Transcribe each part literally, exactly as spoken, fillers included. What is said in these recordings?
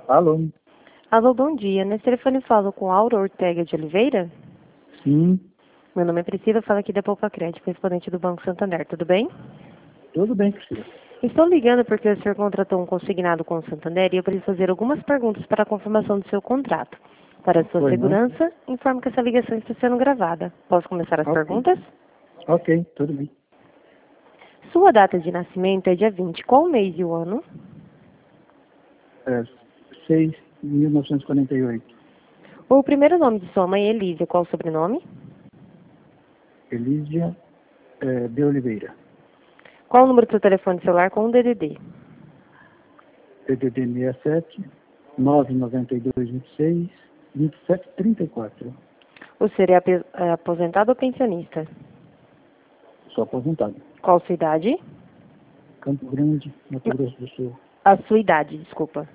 Alô? Alô, bom dia. Nesse telefone falo com Aura Ortega de Oliveira? Sim, Meu nome é Priscila, falo aqui da Poupa Crédito, correspondente do Banco Santander. Tudo bem? tudo bem, Priscila. Estou ligando porque o senhor contratou um consignado com o Santander e eu preciso fazer algumas perguntas para a confirmação do seu contrato. Para a sua Oi, não? segurança, informo que essa ligação está sendo gravada. Posso começar as Ok. perguntas? Ok, tudo bem. Sua data de nascimento é dia vinte. Qual o mês e o ano? É, seis de mil novecentos e quarenta e oito. O primeiro nome de sua mãe é Elísia. Qual o sobrenome? Elísia é, de Oliveira. Qual o número do seu telefone celular com o D D D? D D D sessenta e sete, nove nove dois, vinte e seis, vinte e sete, trinta e quatro. O senhor é ape- é aposentado ou pensionista? Sou aposentado. Qual sua idade? Campo Grande, Mato Grosso do Sul. A sua idade, desculpa.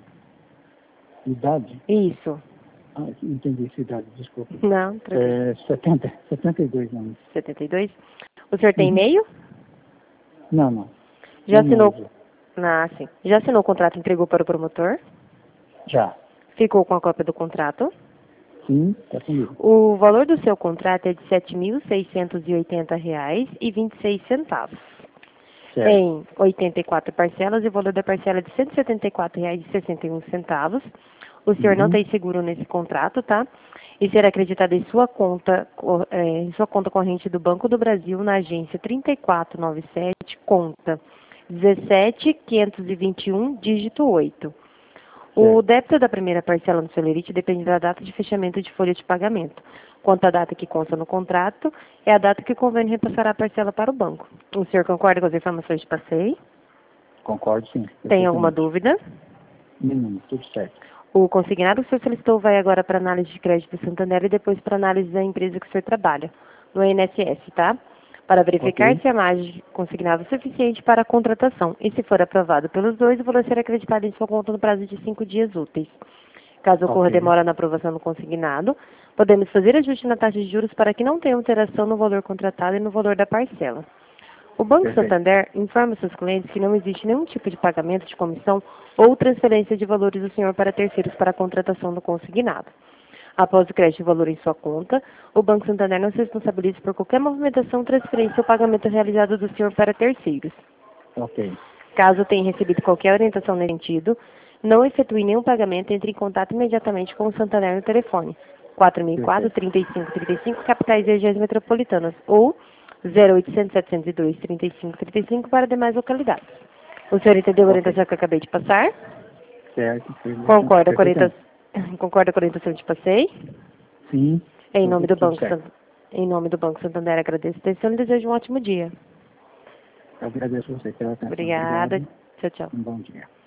Idade? Isso. Ah, entendi, cidade, desculpa. Não, tranquilo. É, setenta, setenta e dois anos. setenta e dois. O senhor tem Uhum. e-mail? Não, não. Já Não, não, assinou? já. Ah, sim. Já assinou o contrato e entregou para o promotor? Já. Ficou com a cópia do contrato? Sim, tá comigo. O valor do seu contrato é de sete mil seiscentos e oitenta reais e vinte e seis centavos. Certo. Em oitenta e quatro parcelas e o valor da parcela é de cento e setenta e quatro reais e sessenta e um centavos. O senhor não Uhum. tem seguro nesse contrato, tá? E será acreditado em sua conta, co- eh, em sua conta corrente do Banco do Brasil na agência trinta e quatro noventa e sete, conta dezessete mil quinhentos e vinte e um, dígito oito. O Certo. débito da primeira parcela no Celerite depende da data de fechamento de folha de pagamento. Quanto à data que consta no contrato, é a data que o convênio repassará a parcela para o banco. O senhor concorda com as informações que passei? Concordo, sim. Tem alguma Perfeitamente. dúvida? Nenhuma, tudo certo. O consignado que o senhor solicitou vai agora para análise de crédito do Santander e depois para análise da empresa que o senhor trabalha, no I N S S, tá? Para verificar Ok? se a margem consignada é suficiente para a contratação. E se for aprovado pelos dois, o valor será acreditado em sua conta no prazo de cinco dias úteis. Caso ocorra Ok. demora na aprovação do consignado, podemos fazer ajuste na taxa de juros para que não tenha alteração no valor contratado e no valor da parcela. O Banco Perfeito. Santander informa seus clientes que não existe nenhum tipo de pagamento de comissão ou transferência de valores do senhor para terceiros para a contratação do consignado. Após o crédito de valor em sua conta, o Banco Santander não se responsabiliza por qualquer movimentação, transferência ou pagamento realizado do senhor para terceiros. Ok. Caso tenha recebido qualquer orientação nesse sentido, não efetue nenhum pagamento e entre em contato imediatamente com o Santander no telefone quatro mil e quatro, Perfeito. trinta e cinco, trinta e cinco, capitais e regiões metropolitanas, ou zero oitocentos, setecentos e dois, trinta e cinco, trinta e cinco para demais localidades. O senhor entendeu a Ok. orientação que eu acabei de passar? Certo. Concorda com a Perfeitamente. orientação, concorda com a orientação que passei? Sim, Em nome tudo, do tudo Banco, certo. San- em nome do Banco Santander, agradeço a atenção e desejo um ótimo dia. Eu agradeço você pela atenção. Obrigada. Obrigado. Tchau, tchau. Um bom dia.